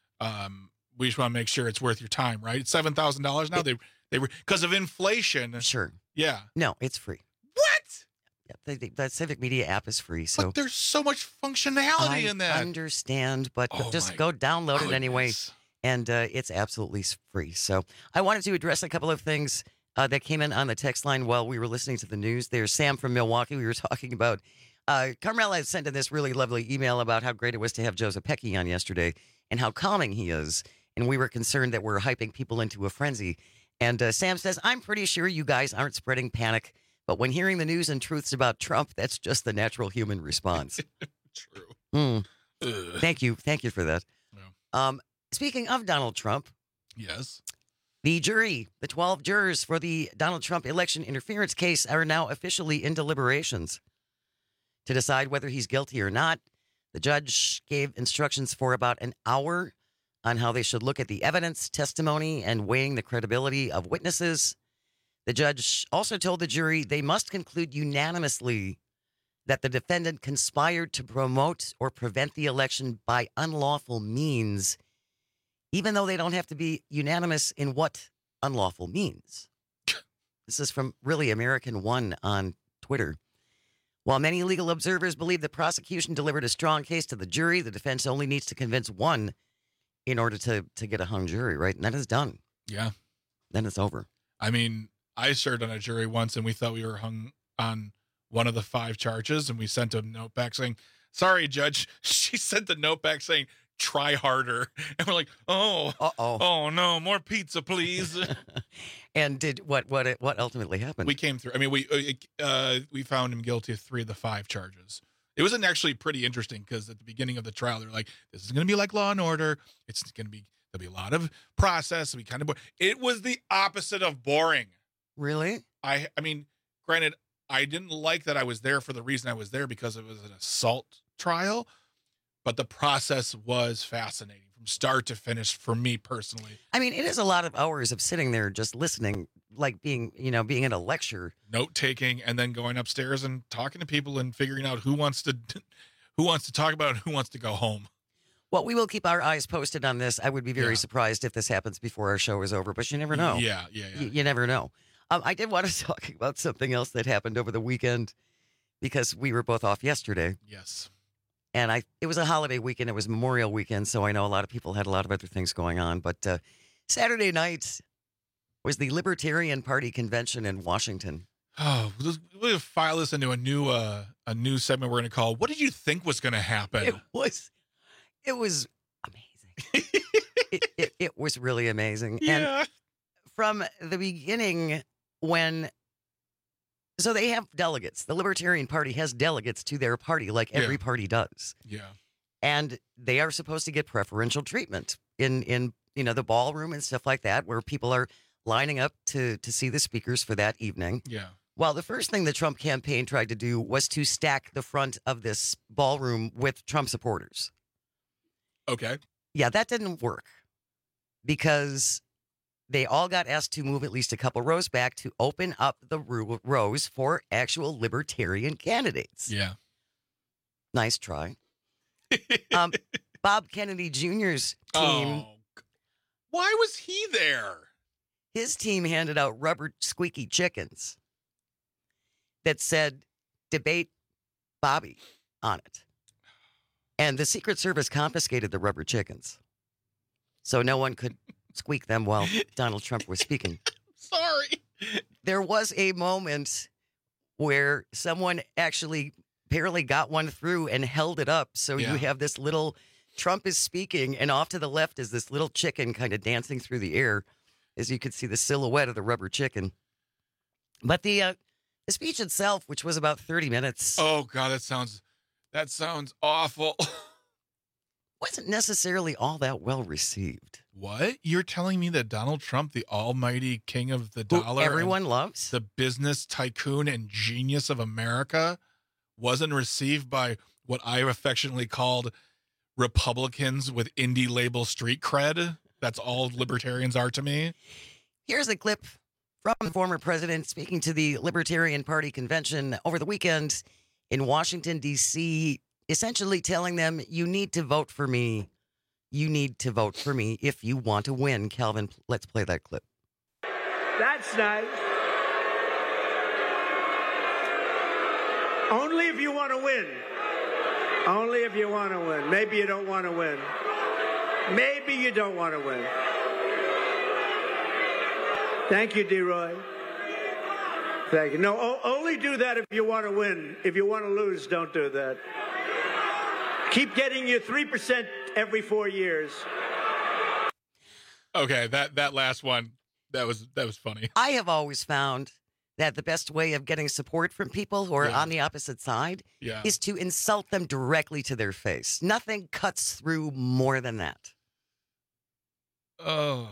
we just want to make sure it's worth your time, right? It's $7,000 now. They were because of inflation. Sure. Yeah. No, it's free. What? Yeah, the Civic Media app is free. So but there's so much functionality in that. I understand, but just go download it anyway. And it's absolutely free. So I wanted to address a couple of things that came in on the text line while we were listening to the news. There's Sam from Milwaukee. We were talking about Carmela sent in this really lovely email about how great it was to have Joe Zepecki on yesterday and how calming he is. And we were concerned that we're hyping people into a frenzy. And Sam says, I'm pretty sure you guys aren't spreading panic. But when hearing the news and truths about Trump, that's just the natural human response. True. Thank you. Thank you for that. Yeah. Speaking of Donald Trump. Yes. The jury, the 12 jurors for the Donald Trump election interference case are now officially in deliberations to decide whether he's guilty or not. The judge gave instructions for about an hour on how they should look at the evidence, testimony, and weighing the credibility of witnesses. The judge also told the jury they must conclude unanimously that the defendant conspired to promote or prevent the election by unlawful means, even though they don't have to be unanimous in what unlawful means. This is from Really American One on Twitter. While many legal observers believe the prosecution delivered a strong case to the jury, the defense only needs to convince one in order to get a hung jury, right? And that is done. Yeah. Then it's over. I mean, I served on a jury once and we thought we were hung on one of the 5 charges, and we sent a note back saying, sorry, Judge. She sent the note back saying, try harder. And we're like, oh no, more pizza, please. And did what ultimately happened? We came through. I mean, we found him guilty of 3 of the 5 charges. It wasn't actually pretty interesting because at the beginning of the trial, they're like, this is going to be like Law and Order. It's going to be, there'll be a lot of process. It'll be kind of boring. It was the opposite of boring. Really? I mean, granted, I didn't like that I was there for the reason I was there because it was an assault trial, but the process was fascinating from start to finish for me personally. I mean, it is a lot of hours of sitting there just listening, like being in a lecture. Note taking and then going upstairs and talking to people and figuring out who wants to talk about and who wants to go home. Well, we will keep our eyes posted on this. I would be very surprised if this happens before our show is over, but you never know. Yeah. You never know. I did want to talk about something else that happened over the weekend because we were both off yesterday. Yes. And it was a holiday weekend. It was Memorial weekend, so I know a lot of people had a lot of other things going on. But Saturday night was the Libertarian Party convention in Washington. Oh, we'll file this into a new segment we're going to call, what did you think was going to happen? It was amazing. it was really amazing. Yeah. And from the beginning, so they have delegates. The Libertarian Party has delegates to their party, like every party does. Yeah. And they are supposed to get preferential treatment in the ballroom and stuff like that, where people are lining up to see the speakers for that evening. Yeah. Well, the first thing the Trump campaign tried to do was to stack the front of this ballroom with Trump supporters. Okay. Yeah, that didn't work because they all got asked to move at least a couple rows back to open up the rows for actual libertarian candidates. Yeah. Nice try. Bob Kennedy Jr.'s team Why was he there? His team handed out rubber squeaky chickens that said, "Debate Bobby" on it. And the Secret Service confiscated the rubber chickens, so no one could squeak them while Donald Trump was speaking. Sorry. There was a moment where someone actually barely got one through and held it up. So you have this little, Trump is speaking, and off to the left is this little chicken kind of dancing through the air, as you could see the silhouette of the rubber chicken. But the speech itself, which was about 30 minutes. Oh, God, that sounds awful. Wasn't necessarily all that well received. What? You're telling me that Donald Trump, the almighty king of the dollar, who everyone loves, the business tycoon and genius of America, wasn't received by what I affectionately called Republicans with indie label street cred? That's all libertarians are to me. Here's a clip from the former president speaking to the Libertarian Party convention over the weekend in Washington, D.C., essentially telling them, you need to vote for me. You need to vote for me if you want to win. Calvin, let's play that clip. That's nice. Only if you want to win. Only if you want to win. Maybe you don't want to win. Maybe you don't want to win. Thank you, D-Roy. Thank you. No, only do that if you want to win. If you want to lose, don't do that. Keep getting your 3% every 4 years. Okay, that last one, that was funny. I have always found that the best way of getting support from people who are on the opposite side is to insult them directly to their face. Nothing cuts through more than that. Oh.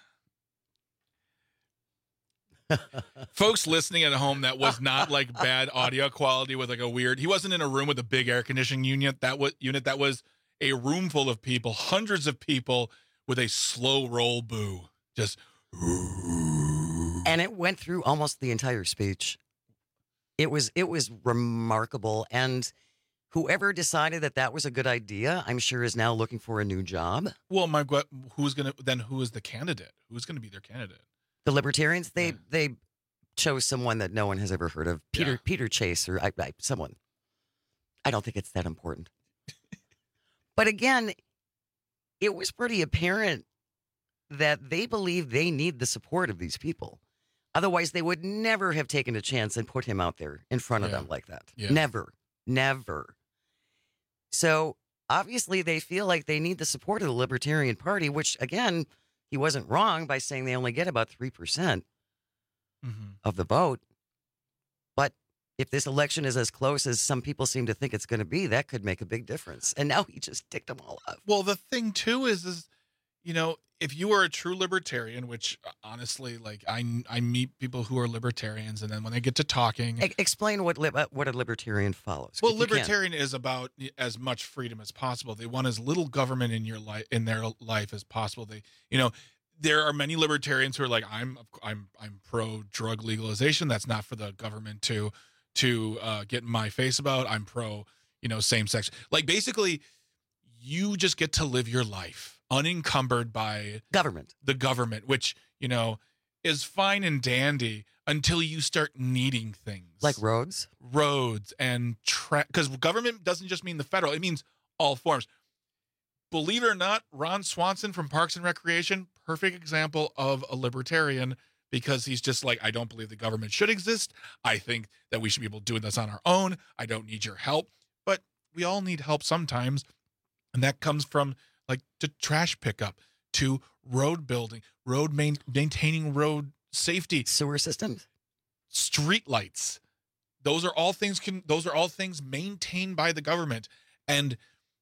Folks listening at home, that was not like bad audio quality with like a weird, he wasn't in a room with a big air conditioning unit. That was a room full of people, hundreds of people with a slow roll boo. Just. And it went through almost the entire speech. It was remarkable. And whoever decided that was a good idea, I'm sure is now looking for a new job. Well, who is the candidate? Who's going to be their candidate? The Libertarians, they chose someone that no one has ever heard of, Peter Chase, or someone. I don't think it's that important. But again, it was pretty apparent that they believe they need the support of these people. Otherwise, they would never have taken a chance and put him out there in front of them like that. Yeah. Never. So obviously, they feel like they need the support of the Libertarian Party, which, again, he wasn't wrong by saying they only get about 3% of the vote. But if this election is as close as some people seem to think it's going to be, that could make a big difference. And now he just ticked them all up. Well, the thing, too, is if you are a true libertarian, which honestly, like I meet people who are libertarians, and then when they get to talking, explain what a libertarian follows. Well, libertarian is about as much freedom as possible. They want as little government in their life as possible. There are many libertarians who are like, I'm pro drug legalization. That's not for the government to get in my face about. I'm pro, same sex. Like basically, you just get to live your life unencumbered by the government, which, is fine and dandy until you start needing things like roads and because government doesn't just mean the federal, it means all forms. Believe it or not, Ron Swanson from Parks and Recreation, perfect example of a libertarian, because he's just like, I don't believe the government should exist. I think that we should be able to do this on our own. I don't need your help, but we all need help sometimes. And that comes from like to trash pickup, to road building, maintaining road safety, sewer systems, street lights. Those are all things maintained by the government. And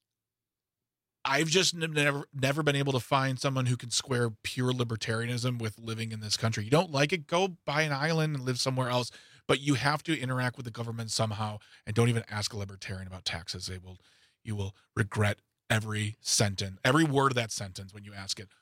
I've just never been able to find someone who can square pure libertarianism with living in this country. You don't like it, go buy an island and live somewhere else. But you have to interact with the government somehow. And don't even ask a libertarian about taxes. You will regret every word of that sentence when you ask it.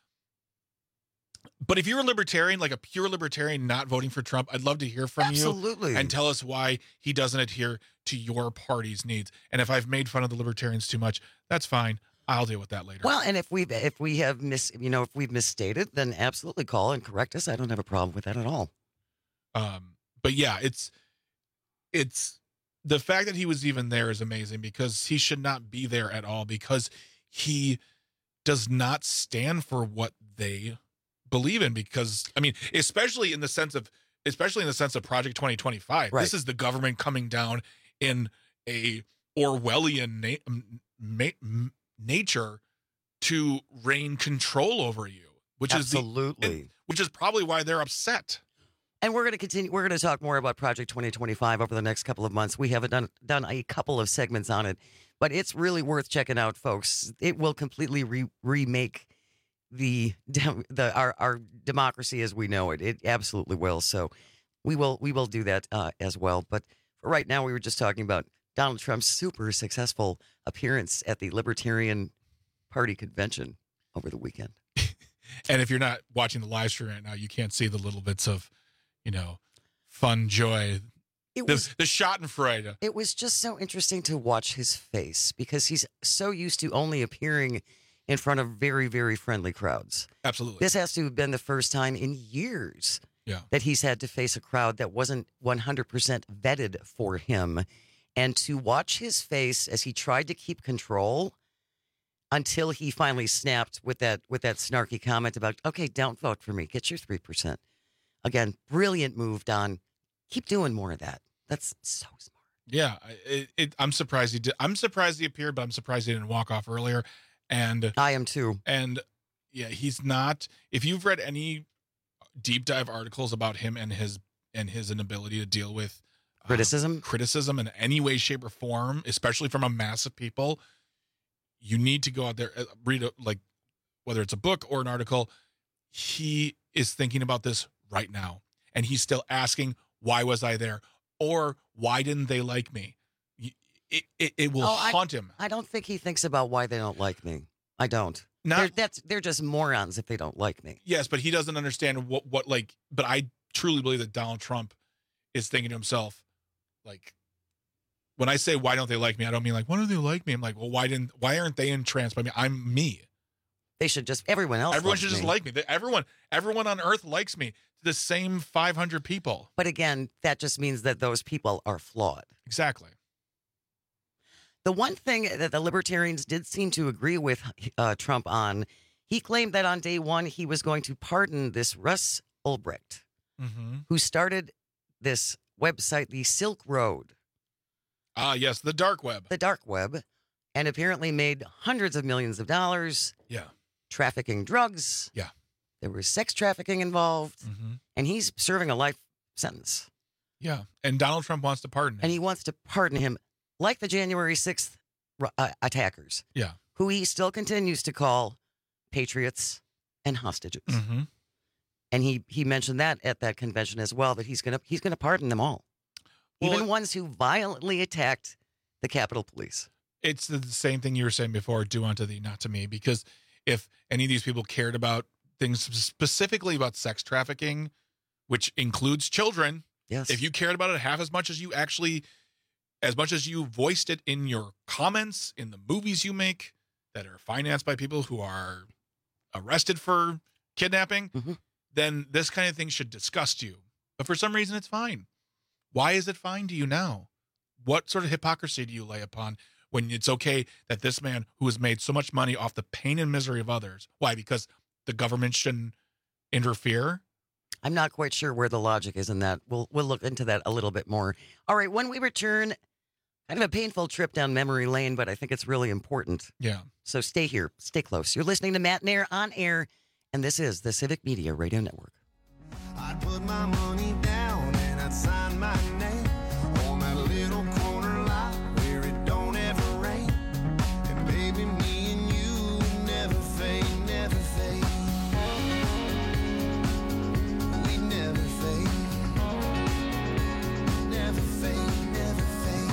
But if you're a libertarian, like a pure libertarian not voting for Trump, I'd love to hear from you and tell us why he doesn't adhere to your party's needs. And if I've made fun of the libertarians too much, that's fine. I'll deal with that later. Well, and if we've misstated, then absolutely call and correct us. I don't have a problem with that at all. But yeah, it's the fact that he was even there is amazing, because he should not be there at all, because he does not stand for what they believe in. Because I mean, especially in the sense of Project 2025, right. This is the government coming down in a Orwellian nature to reign control over you, which absolutely, which is probably why they're upset. And we're going to continue. We're going to talk more about Project 2025 over the next couple of months. We have done a couple of segments on it, but it's really worth checking out, folks. It will completely remake our democracy as we know it. It absolutely will. So we will do that as well. But for right now, we were just talking about Donald Trump's super successful appearance at the Libertarian Party convention over the weekend. And if you're not watching the live stream right now, you can't see the little bits of, fun joy. The Schadenfreude. It was just so interesting to watch his face, because he's so used to only appearing in front of very, very friendly crowds. Absolutely. This has to have been the first time in years that he's had to face a crowd that wasn't 100% vetted for him. And to watch his face as he tried to keep control until he finally snapped with that snarky comment about, okay, don't vote for me. Get your 3%. Again, brilliant move, Don. Keep doing more of that. That's so smart. Yeah, I'm surprised he did. I'm surprised he appeared, but I'm surprised he didn't walk off earlier. And I am too. And yeah, he's not. If you've read any deep dive articles about him and his inability to deal with criticism in any way, shape, or form, especially from a mass of people, you need to go out there, read whether it's a book or an article. He is thinking about this right now, and he's still asking, why was I there? Or why didn't they like me? It will haunt him. I don't think he thinks about why they don't like me. I don't. They're just morons if they don't like me. Yes, but he doesn't understand what but I truly believe that Donald Trump is thinking to himself, when I say why don't they like me, I don't mean why don't they like me? I'm like, well, why aren't they entranced by me? I'm me. They should everyone should just like me. Everyone on earth likes me. The same 500 people. But again, that just means that those people are flawed. Exactly. The one thing that the Libertarians did seem to agree with Trump on, he claimed that on day one, he was going to pardon this Russ Ulbricht, who started this website, the Silk Road. Yes, the dark web. The dark web, and apparently made hundreds of millions of dollars. Yeah. Trafficking drugs. Yeah. There was sex trafficking involved, and he's serving a life sentence. Yeah, and Donald Trump wants to pardon him. And he wants to pardon him like the January 6th attackers. Yeah. Who he still continues to call patriots and hostages. And he mentioned that at that convention as well, that he's gonna pardon them all. Well, even ones who violently attacked the Capitol Police. It's the same thing you were saying before, do unto thee, not to me. Because if any of these people cared about things specifically about sex trafficking, which includes children. Yes. If you cared about it half as much as you voiced it in your comments, in the movies you make that are financed by people who are arrested for kidnapping, then this kind of thing should disgust you. But for some reason, it's fine. Why is it fine to you now? What sort of hypocrisy do you lay upon when it's okay that this man who has made so much money off the pain and misery of others, why? Because the government shouldn't interfere? I'm not quite sure where the logic is in that. We'll look into that a little bit more. All right, when we return, kind of a painful trip down memory lane, but I think it's really important. Yeah. So stay here. Stay close. You're listening to Matt Nair on air, and this is the Civic Media Radio Network. I'd put my money down and I'd sign my name on that little corner lot where it don't ever rain. And baby, me and you never fade, never fade. We never fade. Never fade, never fade.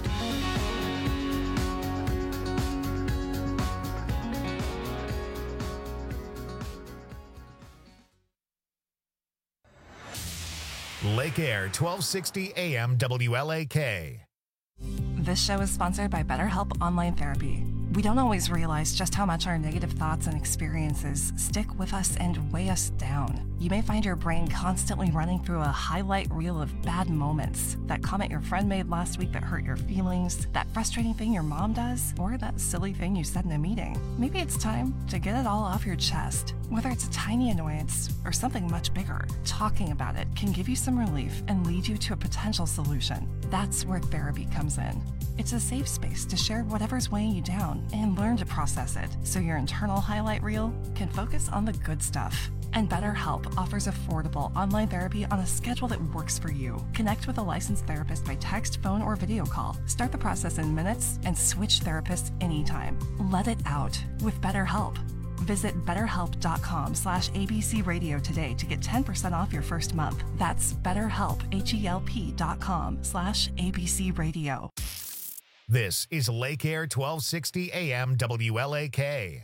Lake Air 1260 AM WLAK. This show is sponsored by BetterHelp Online Therapy. We don't always realize just how much our negative thoughts and experiences stick with us and weigh us down. You may find your brain constantly running through a highlight reel of bad moments. That comment your friend made last week that hurt your feelings, that frustrating thing your mom does, or that silly thing you said in a meeting. Maybe it's time to get it all off your chest. Whether it's a tiny annoyance or something much bigger, talking about it can give you some relief and lead you to a potential solution. That's where therapy comes in. It's a safe space to share whatever's weighing you down and learn to process it so your internal highlight reel can focus on the good stuff. And BetterHelp offers affordable online therapy on a schedule that works for you. Connect with a licensed therapist by text, phone, or video call. Start the process in minutes and switch therapists anytime. Let it out with BetterHelp. Visit BetterHelp.com/ABC Radio today to get 10% off your first month. That's BetterHelp, HELP.com/ABC Radio. This is Lake Air 1260 AM WLAK.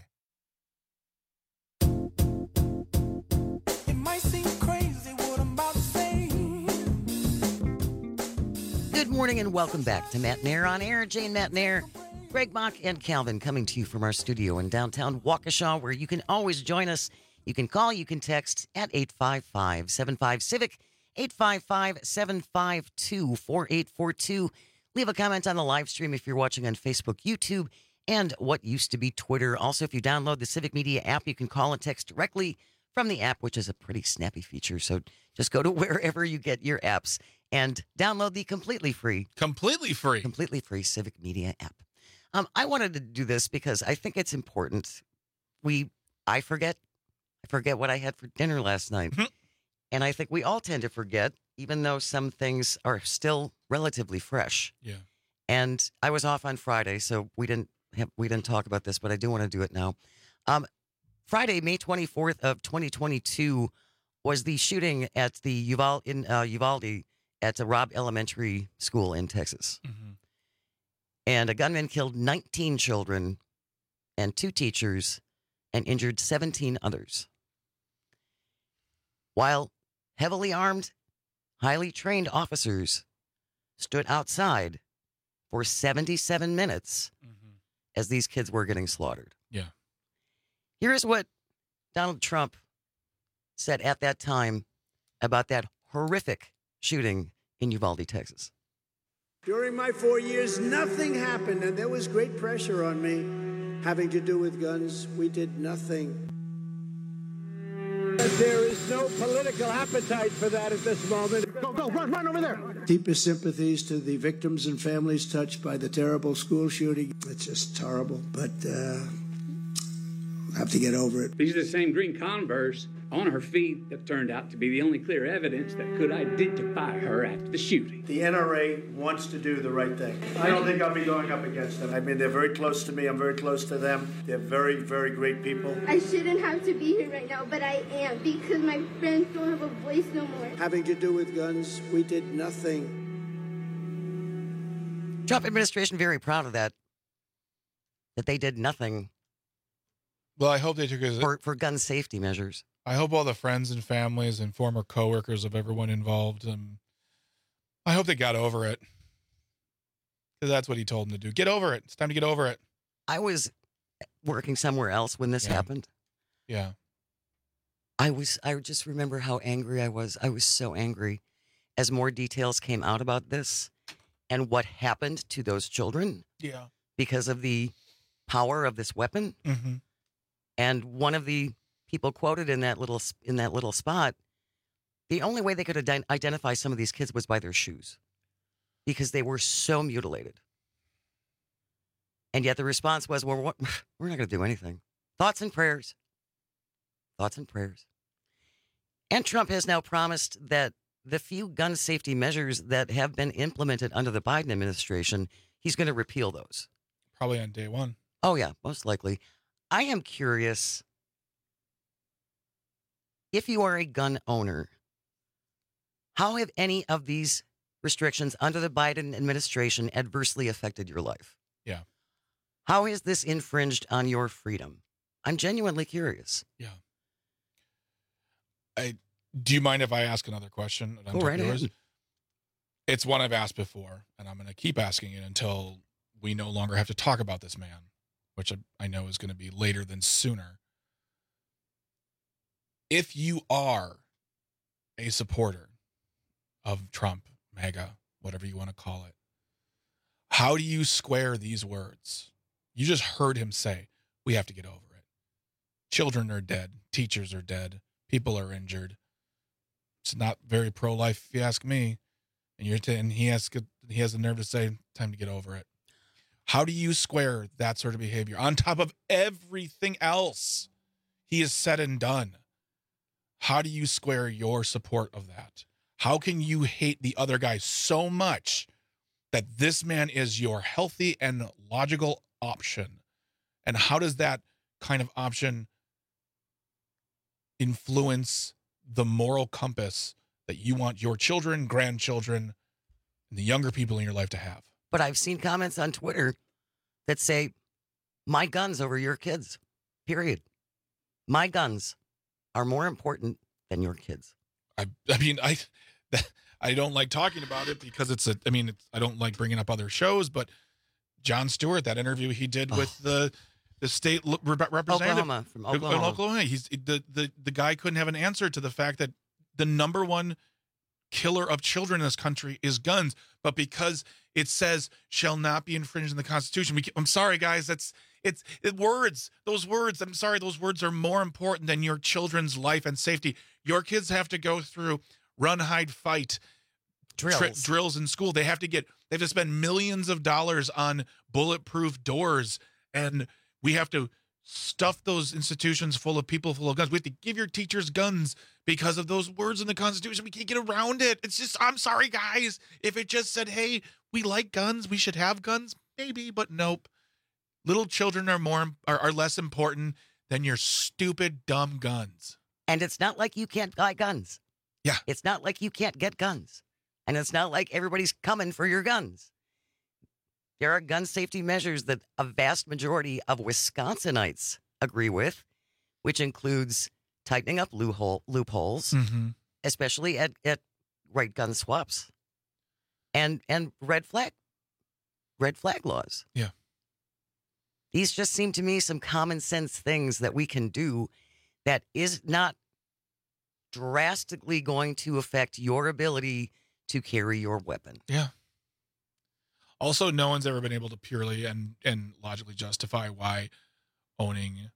It might seem crazy what I'm about to say. Good morning and welcome back to Matt Nair on Air. Jane Matt Nair, Greg Mock, and Calvin coming to you from our studio in downtown Waukesha, where you can always join us. You can call, you can text at 855-75-CIVIC, 855-752-4842. Leave a comment on the live stream if you're watching on Facebook, YouTube, and what used to be Twitter. Also, if you download the Civic Media app, you can call and text directly from the app, which is a pretty snappy feature. So just go to wherever you get your apps and download the completely free Civic Media app. I wanted to do this because I think it's important. I forget what I had for dinner last night. And I think we all tend to forget, even though some things are still relatively fresh. Yeah. And I was off on Friday, so we didn't talk about this, but I do want to do it now. Friday, May 24th of 2022 was the shooting at the Uvalde at the Robb Elementary School in Texas. Mm-hmm. And a gunman killed 19 children and 2 teachers and injured 17 others. While heavily armed, highly trained officers stood outside for 77 minutes as these kids were getting slaughtered. Yeah. Here's what Donald Trump said at that time about that horrific shooting in Uvalde, Texas. During my 4 years, nothing happened, and there was great pressure on me having to do with guns. We did nothing. There is no political appetite for that at this moment. Go, run over there. Deepest sympathies to the victims and families touched by the terrible school shooting. It's just horrible, but we'll have to get over it. These are the same green Converse on her feet that turned out to be the only clear evidence that could identify her after the shooting. The NRA wants to do the right thing. I don't think I'll be going up against them. I mean, they're very close to me. I'm very close to them. They're very, very great people. I shouldn't have to be here right now, but I am because my friends don't have a voice no more. Having to do with guns, we did nothing. Trump administration very proud of that they did nothing. Well, I hope they took it for gun safety measures. I hope all the friends and families and former coworkers of everyone involved, I hope they got over it. Because that's what he told them to do. Get over it. It's time to get over it. I was working somewhere else when this happened. Yeah. I just remember how angry I was. I was so angry as more details came out about this and what happened to those children. Yeah. Because of the power of this weapon. Mm-hmm. And one of the people quoted in that little spot, the only way they could identify some of these kids was by their shoes, because they were so mutilated. And yet the response was, well, we're not going to do anything. Thoughts and prayers. Thoughts and prayers. And Trump has now promised that the few gun safety measures that have been implemented under the Biden administration, he's going to repeal those. Probably on day one. Oh, yeah, most likely. I am curious, if you are a gun owner, how have any of these restrictions under the Biden administration adversely affected your life? Yeah. How has this infringed on your freedom? I'm genuinely curious. Yeah. Do you mind if I ask another question? Go right ahead. It's one I've asked before, and I'm going to keep asking it until we no longer have to talk about this man. which I know is going to be later than sooner. If you are a supporter of Trump, MAGA, whatever you want to call it, how do you square these words? You just heard him say, we have to get over it. Children are dead. Teachers are dead. People are injured. It's not very pro-life, if you ask me. And he has the nerve to say, time to get over it. How do you square that sort of behavior on top of everything else he has said and done? How do you square your support of that? How can you hate the other guy so much that this man is your healthy and logical option? And how does that kind of option influence the moral compass that you want your children, grandchildren, and the younger people in your life to have? But I've seen comments on Twitter that say, my guns over your kids, period. My guns are more important than your kids. I mean, I don't like talking about it because I don't like bringing up other shows, but Jon Stewart, that interview he did with the state representative from Oklahoma. The guy couldn't have an answer to the fact that the number one killer of children in this country is guns, but because it says shall not be infringed in the Constitution, I'm sorry, guys, words. Those words, I'm sorry, those words are more important than your children's life and safety. Your kids have to go through run, hide, fight drills in school. They have to spend millions of dollars on bulletproof doors, and we have to stuff those institutions full of people full of guns. We have to give your teachers guns because of those words in the Constitution. We can't get around it. It's just, I'm sorry, guys. If it just said, hey, we like guns, we should have guns, maybe, but nope. Little children are less important than your stupid, dumb guns. And it's not like you can't buy guns. Yeah. It's not like you can't get guns. And it's not like everybody's coming for your guns. There are gun safety measures that a vast majority of Wisconsinites agree with, which includes tightening up loopholes, especially at right gun swaps, and red flag laws. Yeah. These just seem to me some common sense things that we can do that is not drastically going to affect your ability to carry your weapon. Yeah. Also, no one's ever been able to purely and logically justify why owning,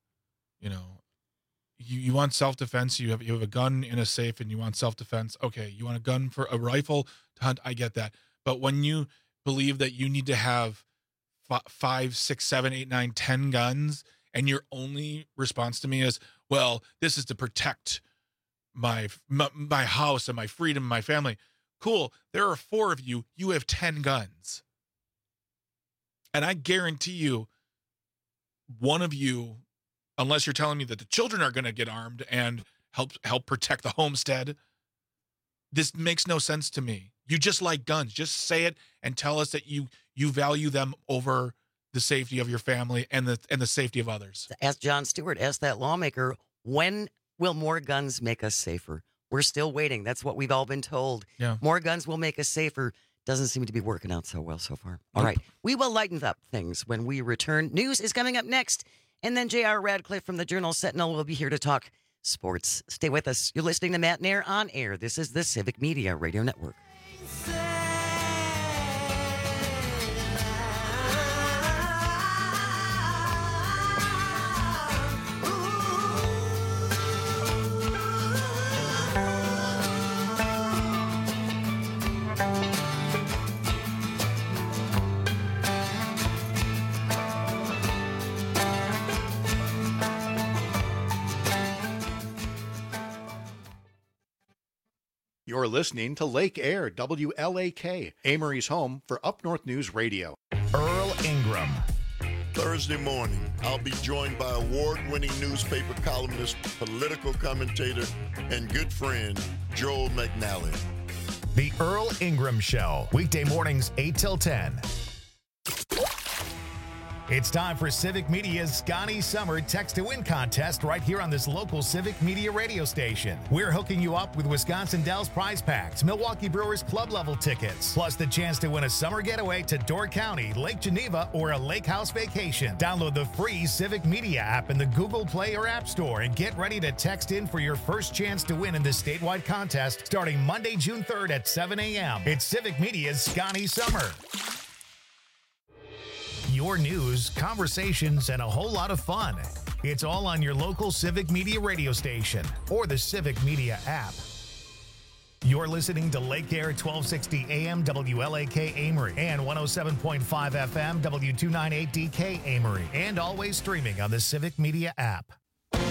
you want self-defense, you have a gun in a safe and you want self-defense. Okay, you want a gun for a rifle to hunt, I get that. But when you believe that you need to have 5, 6, 7, 8, 9, 10 guns, and your only response to me is, well, this is to protect my house and my freedom and my family. Cool. There are 4 of you. You have 10 guns. And I guarantee you, one of you, unless you're telling me that the children are going to get armed and help protect the homestead, this makes no sense to me. You just like guns. Just say it and tell us that you value them over the safety of your family and the safety of others. Ask Jon Stewart, ask that lawmaker, when will more guns make us safer? We're still waiting. That's what we've all been told. Yeah. More guns will make us safer. Doesn't seem to be working out so well so far. All right. We will lighten up things when we return. News is coming up next. And then J.R. Radcliffe from the Journal Sentinel will be here to talk sports. Stay with us. You're listening to Matt Nair on air. This is the Civic Media Radio Network. You're listening to Lake Air, WLAK, Amory's home for Up North News Radio. Earl Ingram. Thursday morning, I'll be joined by award-winning newspaper columnist, political commentator, and good friend, Joel McNally. The Earl Ingram Show, weekday mornings 8 till 10. It's time for Civic Media's Scotty Summer Text to Win contest right here on this local Civic Media radio station. We're hooking you up with Wisconsin Dells prize packs, Milwaukee Brewers club level tickets, plus the chance to win a summer getaway to Door County, Lake Geneva, or a lake house vacation. Download the free Civic Media app in the Google Play or App Store and get ready to text in for your first chance to win in this statewide contest starting Monday, June 3rd at 7 a.m. It's Civic Media's Scotty Summer. Your news, conversations, and a whole lot of fun. It's all on your local Civic Media radio station or the Civic Media app. You're listening to Lake Air 1260 AM WLAK Amory and 107.5 FM W298DK Amory, and always streaming on the Civic Media app.